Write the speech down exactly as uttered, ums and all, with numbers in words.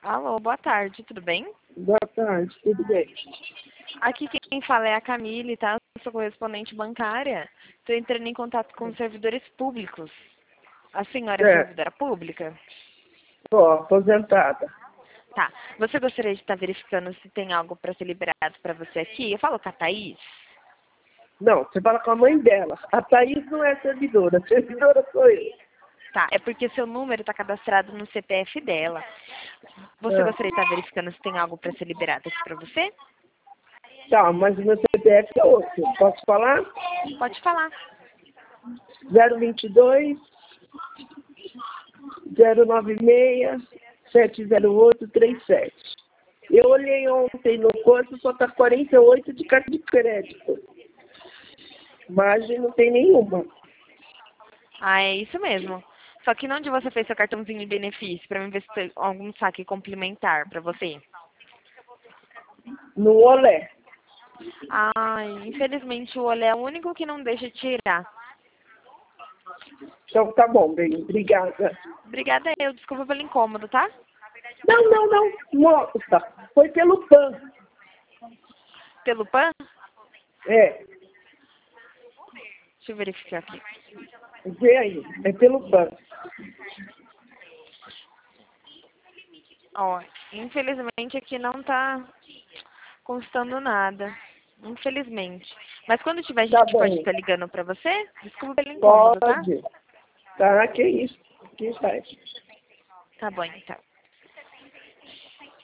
Alô, boa tarde, tudo bem? Boa tarde, tudo bem? Aqui quem fala é a Camille, tá? Eu sou correspondente bancária. Estou entrando em contato com os servidores públicos. A senhora é É, servidora pública? tô aposentada. Tá. Você gostaria de estar verificando se tem algo para ser liberado para você aqui? Eu falo com a Thaís? Não, você fala com a mãe dela. A Thaís não é servidora, a servidora sou eu. Tá, é porque seu número está cadastrado no C P F dela. Você Ah, gostaria de estar verificando se tem algo para ser liberado aqui para você? tá, mas o meu C P F é outro. Posso falar? Pode falar. zero vinte e dois, zero nove seis, sete zero oito três sete. Eu olhei ontem no corpo, só tá quarenta e oito de carta de crédito. Margem não tem nenhuma. Ah, é isso mesmo. Só que onde você fez seu cartãozinho de benefício para mim ver se tem algum saque complementar para você? No olé. Ai, infelizmente o olé é o único que não deixa tirar. Então tá bom, bem, obrigada. Obrigada eu, desculpa pelo incômodo, tá? Não, não, não. Nossa, foi pelo P A N. Pelo P A N? É, Deixa eu verificar aqui. vê aí, é pelo P A N. Ó, infelizmente aqui não tá constando nada. Infelizmente. Mas quando tiver Tá gente pode bom, estar ligando pra você, desculpa pelo incômodo, tá? pode. Tá, que isso, que faz. Tá bom, então.